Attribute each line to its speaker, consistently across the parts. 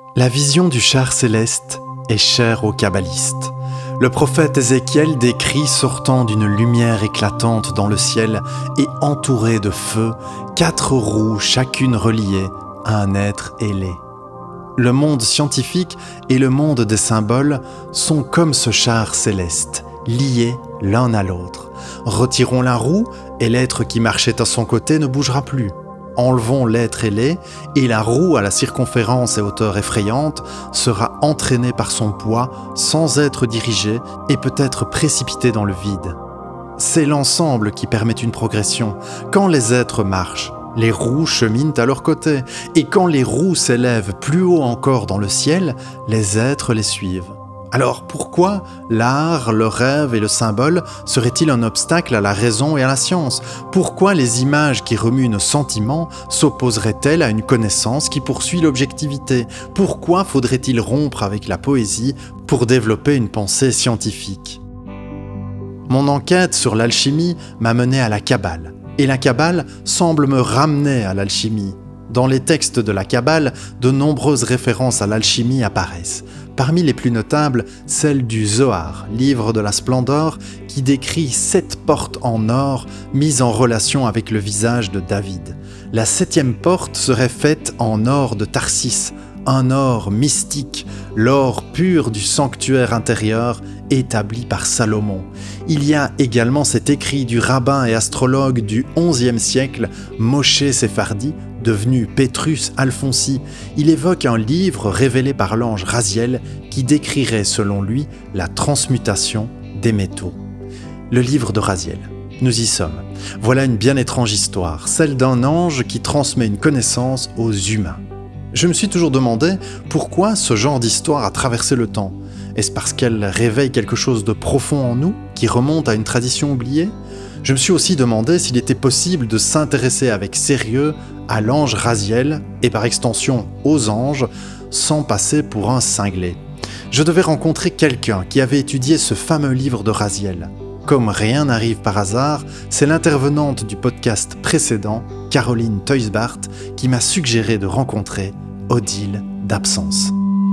Speaker 1: La vision du char céleste est chère aux kabbalistes. Le prophète Ézéchiel décrit sortant d'une lumière éclatante dans le ciel et entouré de feu, 4 roues chacune reliées à un être ailé. Le monde scientifique et le monde des symboles sont comme ce char céleste, liés l'un à l'autre. Retirons la roue et l'être qui marchait à son côté ne bougera plus. Enlevons l'être ailé et la roue à la circonférence et hauteur effrayante sera entraînée par son poids sans être dirigée et peut être précipitée dans le vide. C'est l'ensemble qui permet une progression. Quand les êtres marchent, les roues cheminent à leur côté et quand les roues s'élèvent plus haut encore dans le ciel, les êtres les suivent. Alors pourquoi l'art, le rêve et le symbole seraient-ils un obstacle à la raison et à la science ? Pourquoi les images qui remuent nos sentiments s'opposeraient-elles à une connaissance qui poursuit l'objectivité ? Pourquoi faudrait-il rompre avec la poésie pour développer une pensée scientifique ? Mon enquête sur l'alchimie m'a mené à la Kabbale, et la Kabbale semble me ramener à l'alchimie. Dans les textes de la Kabbale, de nombreuses références à l'alchimie apparaissent. Parmi les plus notables, celle du Zohar, livre de la splendeur, qui décrit 7 portes en or mises en relation avec le visage de David. La 7e porte serait faite en or de Tarsis, un or mystique, l'or pur du sanctuaire intérieur établi par Salomon. Il y a également cet écrit du rabbin et astrologue du XIe siècle, Moshe Sephardi, devenu Petrus Alfonsi. Il évoque un livre révélé par l'ange Raziel qui décrirait selon lui la transmutation des métaux. Le livre de Raziel. Nous y sommes. Voilà une bien étrange histoire, celle d'un ange qui transmet une connaissance aux humains. Je me suis toujours demandé pourquoi ce genre d'histoire a traversé le temps. Est-ce parce qu'elle réveille quelque chose de profond en nous, qui remonte à une tradition oubliée ? Je me suis aussi demandé s'il était possible de s'intéresser avec sérieux à l'ange Raziel, et par extension aux anges, sans passer pour un cinglé. Je devais rencontrer quelqu'un qui avait étudié ce fameux livre de Raziel. Comme rien n'arrive par hasard, c'est l'intervenante du podcast précédent, Caroline Teusbart, qui m'a suggéré de rencontrer Odile d'Absence.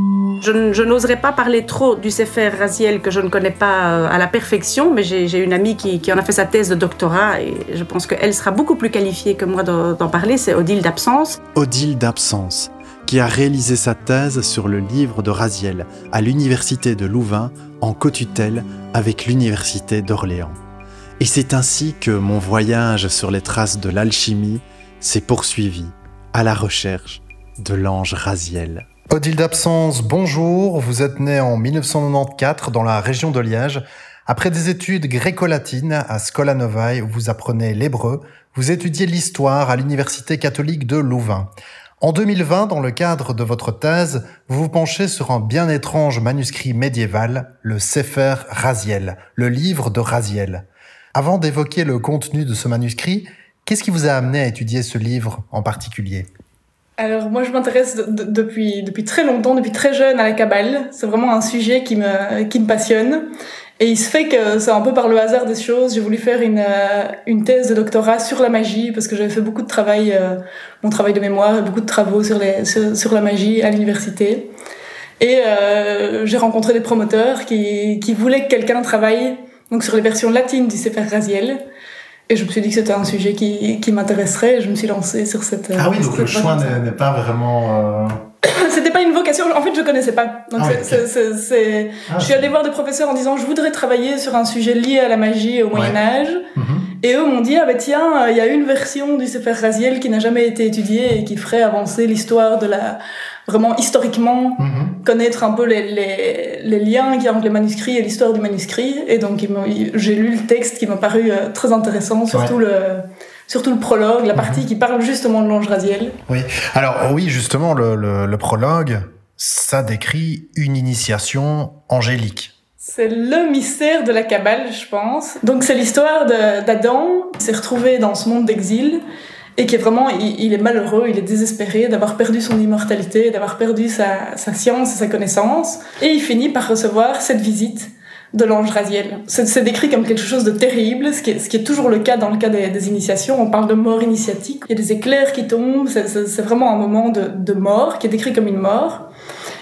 Speaker 2: Je n'oserais pas parler trop du Sefer Raziel que je ne connais pas à la perfection, mais j'ai une amie qui en a fait sa thèse de doctorat et je pense qu'elle sera beaucoup plus qualifiée que moi d'en parler, c'est Odile d'Absence.
Speaker 1: Odile d'Absence, qui a réalisé sa thèse sur le livre de Raziel à l'université de Louvain en cotutelle avec l'université d'Orléans. Et c'est ainsi que mon voyage sur les traces de l'alchimie s'est poursuivi à la recherche de l'ange Raziel.
Speaker 3: Odile d'Absence, bonjour. Vous êtes née en 1994 dans la région de Liège. Après des études gréco-latines à Scola Novae où vous apprenez l'hébreu, vous étudiez l'histoire à l'université catholique de Louvain. En 2020, dans le cadre de votre thèse, vous vous penchez sur un bien étrange manuscrit médiéval, le Sefer Raziel, le livre de Raziel. Avant d'évoquer le contenu de ce manuscrit, qu'est-ce qui vous a amené à étudier ce livre en particulier ?
Speaker 4: Alors moi je m'intéresse depuis très longtemps, depuis très jeune à la Kabbale. C'est vraiment un sujet qui me passionne. Et il se fait que c'est un peu par le hasard des choses. J'ai voulu faire une thèse de doctorat sur la magie parce que j'avais fait beaucoup de travail, mon travail de mémoire, beaucoup de travaux sur la magie à l'université. Et j'ai rencontré des promoteurs qui voulaient que quelqu'un travaille donc sur les versions latines du Sefer Raziel. Et je me suis dit que c'était un sujet qui m'intéresserait et je me suis lancée sur cette...
Speaker 3: Ah oui, donc le choix n'est pas vraiment...
Speaker 4: C'était pas une vocation, en fait je connaissais pas. Donc je suis allée voir des professeurs en disant je voudrais travailler sur un sujet lié à la magie au Moyen-Âge. Et eux m'ont dit tiens, il y a une version du Sefer Raziel qui n'a jamais été étudiée et qui ferait avancer l'histoire de vraiment historiquement, connaître un peu les liens qu'il y a entre les manuscrits et l'histoire du manuscrit. Et donc j'ai lu le texte qui m'a paru très intéressant, surtout le prologue, la partie qui parle justement de l'ange Raziel.
Speaker 3: Oui, alors oui, justement, le prologue, ça décrit une initiation angélique.
Speaker 4: C'est le mystère de la Kabbale, je pense. Donc c'est l'histoire d'Adam qui s'est retrouvé dans ce monde d'exil et qui est vraiment, il est malheureux, il est désespéré d'avoir perdu son immortalité, d'avoir perdu sa science et sa connaissance. Et il finit par recevoir cette visite de l'ange Raziel. C'est décrit comme quelque chose de terrible, ce qui est toujours le cas dans le cas des initiations. On parle de mort initiatique. Il y a des éclairs qui tombent, c'est vraiment un moment de mort qui est décrit comme une mort.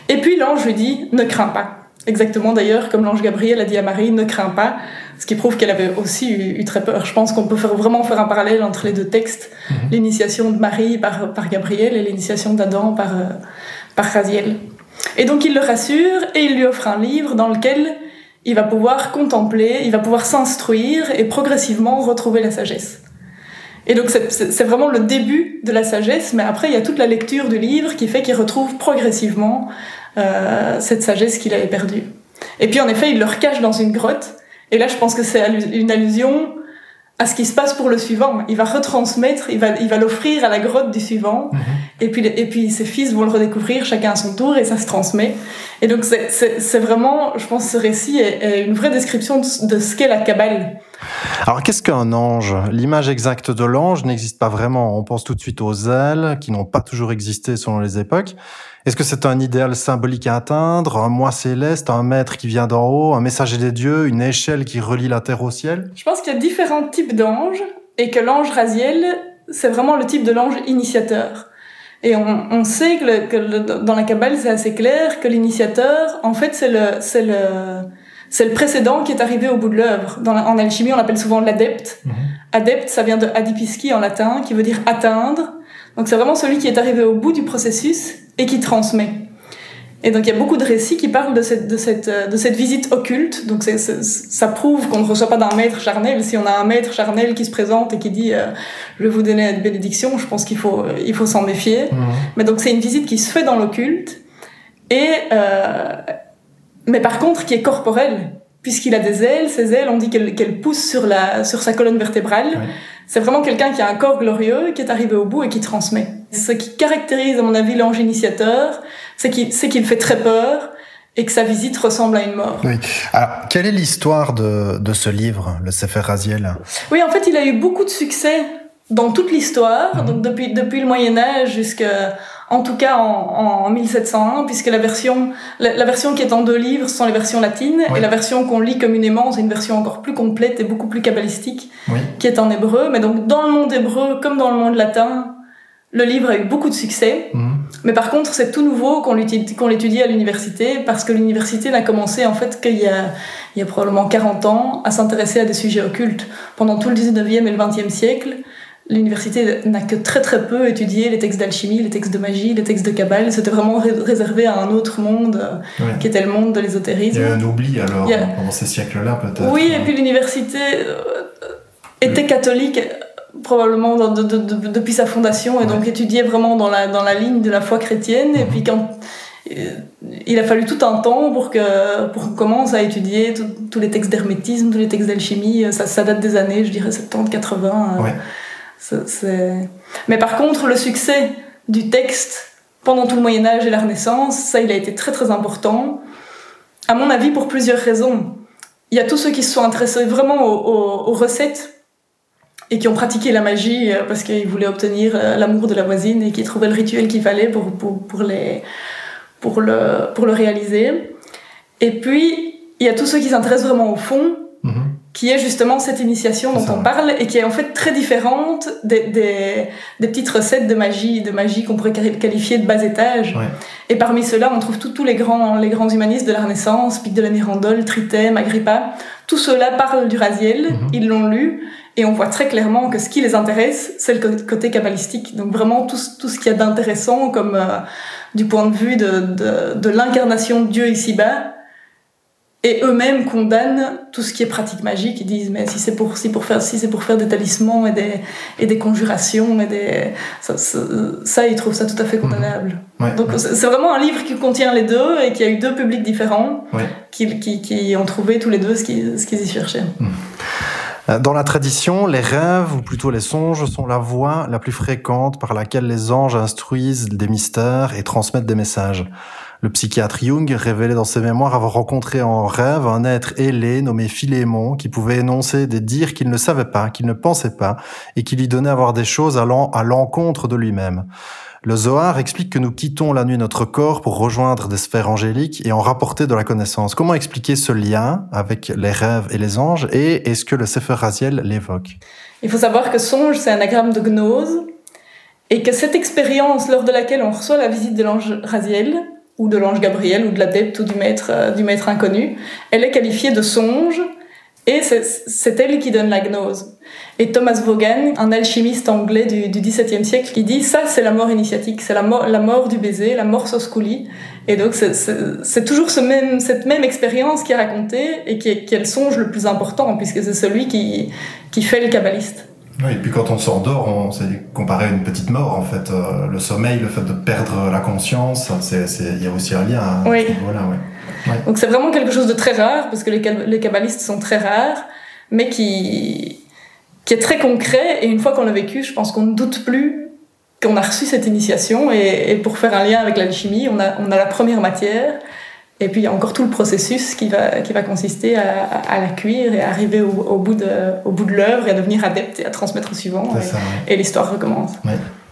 Speaker 4: Et puis l'ange lui dit « ne crains pas ». Exactement d'ailleurs comme l'ange Gabriel a dit à Marie « ne crains pas », ce qui prouve qu'elle avait aussi eu très peur. Je pense qu'on peut vraiment faire un parallèle entre les deux textes, l'initiation de Marie par Gabriel et l'initiation d'Adam par Raziel. Et donc il le rassure et il lui offre un livre dans lequel il va pouvoir contempler, il va pouvoir s'instruire et progressivement retrouver la sagesse. Et donc c'est vraiment le début de la sagesse, mais après il y a toute la lecture du livre qui fait qu'il retrouve progressivement cette sagesse qu'il avait perdue. Et puis en effet, il le recache dans une grotte, et là je pense que c'est une allusion à ce qui se passe pour le suivant. Il va retransmettre, il va l'offrir à la grotte du suivant, et puis ses fils vont le redécouvrir chacun à son tour, et ça se transmet. Et donc c'est vraiment, je pense, ce récit est une vraie description de ce qu'est la Kabbale.
Speaker 3: Alors, qu'est-ce qu'un ange ? L'image exacte de l'ange n'existe pas vraiment. On pense tout de suite aux ailes, qui n'ont pas toujours existé selon les époques. Est-ce que c'est un idéal symbolique à atteindre, un moi céleste, un maître qui vient d'en haut, un messager des dieux, une échelle qui relie la terre au ciel ?
Speaker 4: Je pense qu'il y a différents types d'anges, et que l'ange Raziel, c'est vraiment le type de l'ange initiateur. Et on sait que dans la Kabbale, c'est assez clair que l'initiateur, en fait, c'est le précédent qui est arrivé au bout de l'œuvre. En alchimie, on l'appelle souvent l'adepte. Adepte, ça vient de adipisci en latin, qui veut dire atteindre. Donc c'est vraiment celui qui est arrivé au bout du processus et qui transmet. Et donc il y a beaucoup de récits qui parlent de cette visite occulte. Donc ça prouve qu'on ne reçoit pas d'un maître charnel. Si on a un maître charnel qui se présente et qui dit je vais vous donner une bénédiction, je pense qu'il faut s'en méfier. Mais donc c'est une visite qui se fait dans l'occulte, mais par contre qui est corporelle, puisqu'il a des ailes. Ces ailes, on dit qu'elles poussent sur sa colonne vertébrale. Oui. C'est vraiment quelqu'un qui a un corps glorieux, qui est arrivé au bout et qui transmet. Ce qui caractérise, à mon avis, l'ange initiateur, c'est qu'il fait très peur et que sa visite ressemble à une mort.
Speaker 3: Oui. Alors, quelle est l'histoire de ce livre, le Sefer Raziel ?
Speaker 4: Oui, en fait, il a eu beaucoup de succès dans toute l'histoire, donc depuis le Moyen-Âge jusqu'à... En tout cas en 1701, puisque la version qui est en 2 livres, ce sont les versions latines, oui. Et la version qu'on lit communément, c'est une version encore plus complète et beaucoup plus kabbalistique, oui. Qui est en hébreu. Mais donc dans le monde hébreu, comme dans le monde latin, le livre a eu beaucoup de succès. Mais par contre, c'est tout nouveau qu'on l'étudie à l'université, parce que l'université n'a commencé en fait qu'il y a probablement 40 ans à s'intéresser à des sujets occultes. Pendant tout le 19e et le 20e siècle, l'université n'a que très très peu étudié les textes d'alchimie, les textes de magie, les textes de Kabbale. C'était vraiment réservé à un autre monde, oui. Qui était le monde de l'ésotérisme.
Speaker 3: Il y a eu un oubli alors, pendant ces siècles-là peut-être.
Speaker 4: Oui, et puis l'université était catholique probablement depuis sa fondation, et donc étudiait vraiment dans la ligne de la foi chrétienne. Et puis quand il a fallu tout un temps pour qu'on commence à étudier tous les textes d'hermétisme, tous les textes d'alchimie. Ça date des années, je dirais 70, 80. Ouais. Mais par contre, le succès du texte pendant tout le Moyen-Âge et la Renaissance, ça, il a été très très important, à mon avis, pour plusieurs raisons. Il y a tous ceux qui se sont intéressés vraiment aux recettes et qui ont pratiqué la magie parce qu'ils voulaient obtenir l'amour de la voisine et qui trouvaient le rituel qu'il fallait pour le réaliser. Et puis, il y a tous ceux qui s'intéressent vraiment au fond, qui est justement cette initiation dont on parle, et qui est en fait très différente des petites recettes de magie qu'on pourrait qualifier de bas étage. Ouais. Et parmi ceux-là, on trouve tous les grands humanistes de la Renaissance, Pic de la Mirandole, Tritème, Agrippa. Tous ceux-là parlent du Raziel, ils l'ont lu, et on voit très clairement que ce qui les intéresse, c'est le côté kabbalistique. Donc vraiment tout ce qu'il y a d'intéressant, comme du point de vue de l'incarnation de Dieu ici-bas. Et eux-mêmes condamnent tout ce qui est pratique magique. Ils disent, mais si c'est pour faire des talismans et des conjurations, ça, ils trouvent ça tout à fait condamnable. Ouais, donc, c'est vraiment un livre qui contient les deux et qui a eu 2 publics différents, qui ont trouvé tous les deux ce qu'ils y cherchaient.
Speaker 3: Dans la tradition, les rêves, ou plutôt les songes, sont la voie la plus fréquente par laquelle les anges instruisent des mystères et transmettent des messages. Le psychiatre Jung révélait dans ses mémoires avoir rencontré en rêve un être ailé nommé Philémon qui pouvait énoncer des dires qu'il ne savait pas, qu'il ne pensait pas, et qui lui donnait à voir des choses allant à l'encontre de lui-même. Le Zohar explique que nous quittons la nuit notre corps pour rejoindre des sphères angéliques et en rapporter de la connaissance. Comment expliquer ce lien avec les rêves et les anges, et est-ce que le Sefer Raziel l'évoque ?
Speaker 4: Il faut savoir que songe, c'est un anagramme de gnose, et que cette expérience lors de laquelle on reçoit la visite de l'ange Raziel ou de l'ange Gabriel, ou de l'adepte, ou du maître inconnu. Elle est qualifiée de songe, et c'est elle qui donne la gnose. Et Thomas Vaughan, un alchimiste anglais du XVIIe siècle, qui dit ça, c'est la mort initiatique, c'est la mort du baiser, la mors osculi. Et donc c'est toujours cette même expérience qui est racontée et qui est le songe le plus important, puisque c'est celui qui fait le kabbaliste.
Speaker 3: Oui, et puis quand on s'endort, c'est comparé à une petite mort en fait. Le sommeil, le fait de perdre la conscience, il y a aussi un lien à
Speaker 4: oui.
Speaker 3: ce niveau-là. Oui. Ouais.
Speaker 4: Donc c'est vraiment quelque chose de très rare, parce que les kabbalistes sont très rares, mais qui est très concret, et une fois qu'on l'a vécu, je pense qu'on ne doute plus qu'on a reçu cette initiation, et pour faire un lien avec l'alchimie, on a la première matière, et puis il y a encore tout le processus qui va consister à la cuire et à arriver au bout de l'œuvre et à devenir adepte et à transmettre au suivant, et l'histoire recommence.
Speaker 3: Oui.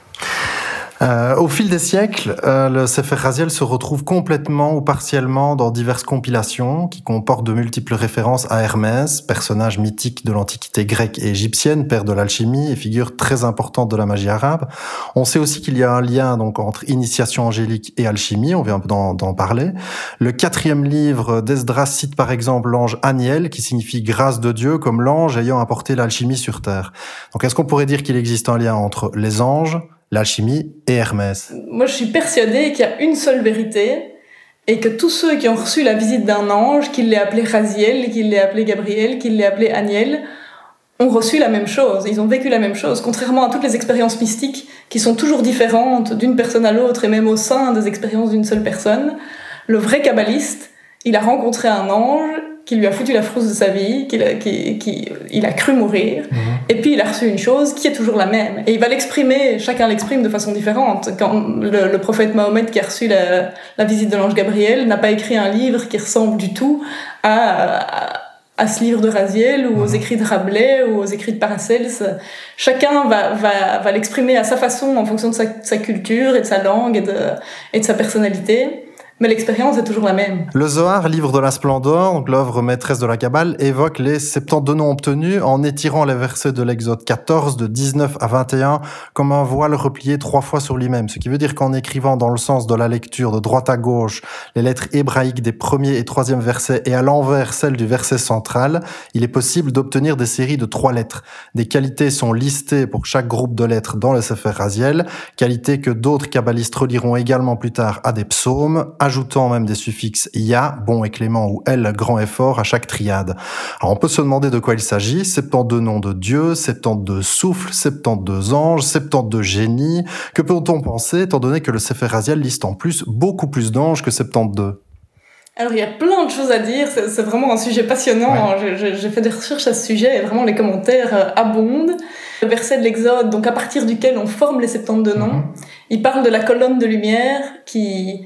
Speaker 3: Au fil des siècles, le Sefer Raziel se retrouve complètement ou partiellement dans diverses compilations qui comportent de multiples références à Hermès, personnage mythique de l'Antiquité grecque et égyptienne, père de l'alchimie et figure très importante de la magie arabe. On sait aussi qu'il y a un lien donc entre initiation angélique et alchimie, on vient un peu d'en parler. Le 4e livre d'Esdras cite par exemple l'ange Aniel, qui signifie grâce de Dieu, comme l'ange ayant apporté l'alchimie sur terre. Donc est-ce qu'on pourrait dire qu'il existe un lien entre les anges, l'alchimie et Hermès?
Speaker 4: Moi, je suis persuadée qu'il y a une seule vérité, et que tous ceux qui ont reçu la visite d'un ange, qu'il l'ait appelé Raziel, qu'il l'ait appelé Gabriel, qu'il l'ait appelé Aniel, ont reçu la même chose, ils ont vécu la même chose, contrairement à toutes les expériences mystiques qui sont toujours différentes d'une personne à l'autre, et même au sein des expériences d'une seule personne. Le vrai kabbaliste, il a rencontré un ange qui lui a foutu la frousse de sa vie, il a cru mourir, et puis il a reçu une chose qui est toujours la même. Et il va l'exprimer, chacun l'exprime de façon différente. Quand le prophète Mahomet, qui a reçu la visite de l'ange Gabriel, n'a pas écrit un livre qui ressemble du tout à ce livre de Raziel, ou aux écrits de Rabelais, ou aux écrits de Paracels. Chacun va l'exprimer à sa façon, en fonction de sa culture, et de sa langue, et de sa personnalité. Mais l'expérience est toujours la même.
Speaker 3: Le Zohar, livre de la splendeur, donc l'œuvre maîtresse de la Kabbale, évoque les 72 noms obtenus en étirant les versets de l'Exode 14, de 19 à 21, comme un voile replié 3 fois sur lui-même. Ce qui veut dire qu'en écrivant dans le sens de la lecture de droite à gauche les lettres hébraïques des 1er et 3e versets et à l'envers celles du verset central, il est possible d'obtenir des séries de 3 lettres. Des qualités sont listées pour chaque groupe de lettres dans le Sefer Raziel, qualités que d'autres kabbalistes relieront également plus tard à des psaumes, ajoutant même des suffixes ya, bon et clément, ou el, grand et fort, à chaque triade. Alors on peut se demander de quoi il s'agit. 72 noms de Dieu, 72 souffles, 72 anges, 72 génies. Que peut-on penser, étant donné que le Sefer Raziel liste en plus beaucoup plus d'anges que 72?
Speaker 4: Alors il y a plein de choses à dire, c'est vraiment un sujet passionnant. Ouais. J'ai fait des recherches à ce sujet, et vraiment les commentaires abondent. Le verset de l'Exode, donc à partir duquel on forme les 72 noms, il parle de la colonne de lumière qui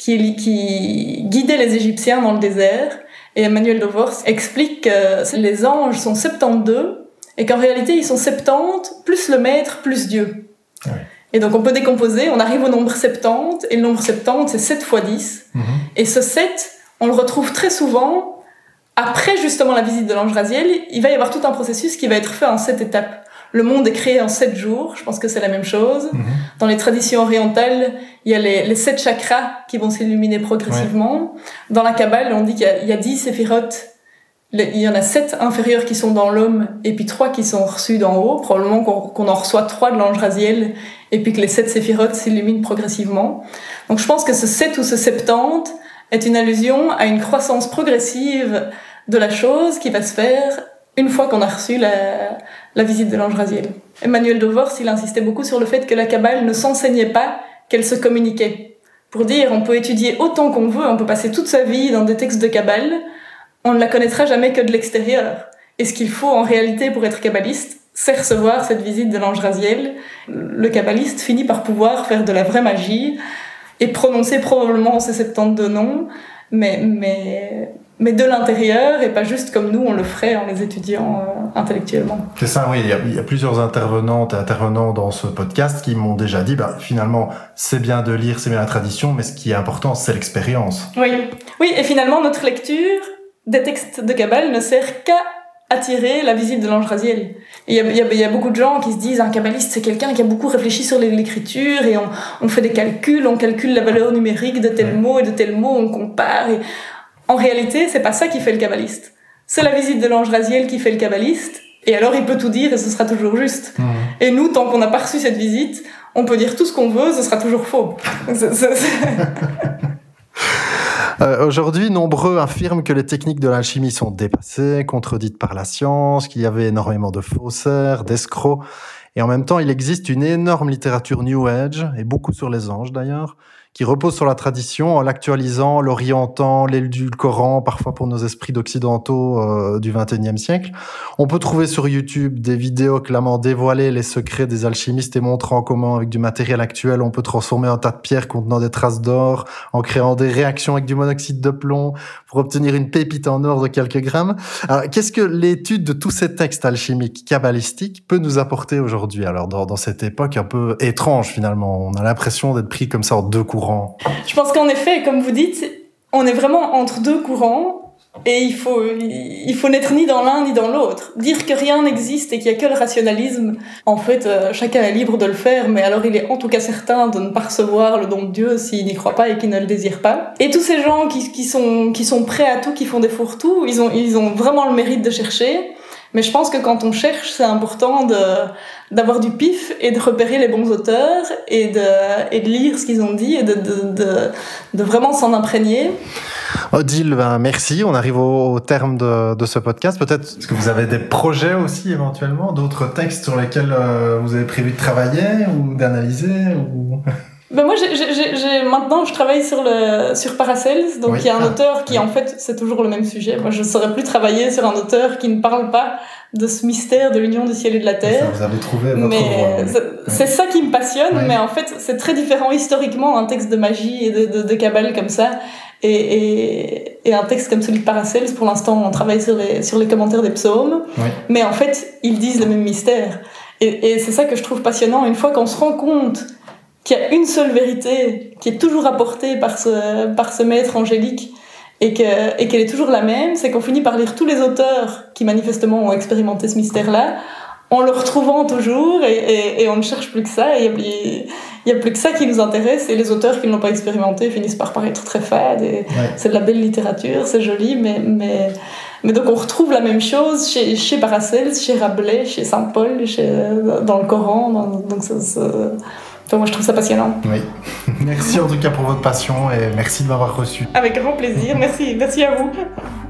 Speaker 4: guidait les Égyptiens dans le désert, et Emmanuel Devors explique que les anges sont 72, et qu'en réalité ils sont 70, plus le maître, plus Dieu. Ouais. Et donc on peut décomposer, on arrive au nombre 70, et le nombre 70 c'est 7 fois 10, et ce 7, on le retrouve très souvent, après justement la visite de l'ange Raziel, il va y avoir tout un processus qui va être fait en 7 étapes. Le monde est créé en 7 jours, je pense que c'est la même chose. Dans les traditions orientales, il y a les 7 chakras qui vont s'illuminer progressivement. Ouais. Dans la Kabbale, on dit qu'il y a 10 séphirotes. Il y en a 7 inférieurs qui sont dans l'homme, et puis 3 qui sont reçus d'en haut. Probablement qu'on en reçoit 3 de l'ange Raziel, et puis que les 7 séphirotes s'illuminent progressivement. Donc je pense que ce 7 ou ce 70 est une allusion à une croissance progressive de la chose qui va se faire une fois qu'on a reçu la visite de l'ange Raziel. Emmanuel Devors, il insistait beaucoup sur le fait que la Kabbale ne s'enseignait pas, qu'elle se communiquait. Pour dire, on peut étudier autant qu'on veut, on peut passer toute sa vie dans des textes de Kabbale, on ne la connaîtra jamais que de l'extérieur. Et ce qu'il faut en réalité pour être kabbaliste, c'est recevoir cette visite de l'ange Raziel. Le kabbaliste finit par pouvoir faire de la vraie magie et prononcer probablement ces 72 noms, mais de l'intérieur, et pas juste comme nous on le ferait en les étudiant intellectuellement.
Speaker 3: C'est ça, oui. Il y a plusieurs intervenantes et intervenants dans ce podcast qui m'ont déjà dit, finalement, c'est bien de lire, c'est bien la tradition, mais ce qui est important, c'est l'expérience.
Speaker 4: Oui, et finalement, notre lecture des textes de Kabbale ne sert qu'à attirer la visite de l'ange Raziel. Il y a beaucoup de gens qui se disent un kabbaliste c'est quelqu'un qui a beaucoup réfléchi sur l'écriture et on fait des calculs, on calcule la valeur numérique de tel mot et de tel mot, on compare. Et en réalité, c'est pas ça qui fait le kabbaliste. C'est la visite de l'ange Raziel qui fait le kabbaliste. Et alors il peut tout dire et ce sera toujours juste. Et nous, tant qu'on n'a pas reçu cette visite, on peut dire tout ce qu'on veut, ce sera toujours faux.
Speaker 3: Aujourd'hui, nombreux affirment que les techniques de l'alchimie sont dépassées, contredites par la science, qu'il y avait énormément de faussaires, d'escrocs. Et en même temps, il existe une énorme littérature New Age, et beaucoup sur les anges d'ailleurs, qui repose sur la tradition en l'actualisant, l'orientant, l'édulcorant, parfois pour nos esprits d'occidentaux du XXIe siècle. On peut trouver sur YouTube des vidéos clamant dévoiler les secrets des alchimistes et montrant comment, avec du matériel actuel, on peut transformer un tas de pierres contenant des traces d'or en créant des réactions avec du monoxyde de plomb pour obtenir une pépite en or de quelques grammes. Alors, qu'est-ce que l'étude de tous ces textes alchimiques kabbalistiques peut nous apporter aujourd'hui, alors dans cette époque un peu étrange finalement? On a l'impression d'être pris comme ça en deux courants.
Speaker 4: Je pense qu'en effet, comme vous dites, on est vraiment entre deux courants et il faut n'être ni dans l'un ni dans l'autre. Dire que rien n'existe et qu'il n'y a que le rationalisme, en fait, chacun est libre de le faire, mais alors il est en tout cas certain de ne pas recevoir le don de Dieu s'il n'y croit pas et qu'il ne le désire pas. Et tous ces gens qui sont prêts à tout, qui font des fourre-tout, ils ont vraiment le mérite de chercher. Mais je pense que quand on cherche, c'est important d'avoir du pif et de repérer les bons auteurs et de lire ce qu'ils ont dit et de vraiment s'en imprégner.
Speaker 3: Odile, merci. On arrive au terme de ce podcast. Peut-être est-ce que vous avez des projets aussi éventuellement, d'autres textes sur lesquels vous avez prévu de travailler ou d'analyser ou...
Speaker 4: Ben moi, maintenant, je travaille sur Paracels, donc il y a un auteur qui, en fait, c'est toujours le même sujet. Moi, je ne saurais plus travailler sur un auteur qui ne parle pas de ce mystère de l'union du ciel et de la terre.
Speaker 3: Ça, vous avez trouvé votre voie.
Speaker 4: C'est ça qui me passionne, mais en fait, c'est très différent historiquement, un texte de magie et de Kabbale comme ça, et un texte comme celui de Paracels. Pour l'instant, on travaille sur les commentaires des psaumes, mais en fait, ils disent le même mystère. Et c'est ça que je trouve passionnant. Une fois qu'on se rend compte qu'il y a une seule vérité qui est toujours apportée par ce maître angélique et qu'elle est toujours la même, c'est qu'on finit par lire tous les auteurs qui manifestement ont expérimenté ce mystère-là, en le retrouvant toujours et on ne cherche plus que ça, et il y a plus que ça qui nous intéresse, et les auteurs qui ne l'ont pas expérimenté finissent par paraître très fades, et c'est de la belle littérature, c'est joli, mais donc on retrouve la même chose chez Paracels, chez Rabelais, chez Saint-Paul, dans le Coran, donc enfin, moi, je trouve ça passionnant.
Speaker 3: Oui. Merci en tout cas pour votre passion et merci de m'avoir reçu.
Speaker 4: Avec grand plaisir. Merci à vous.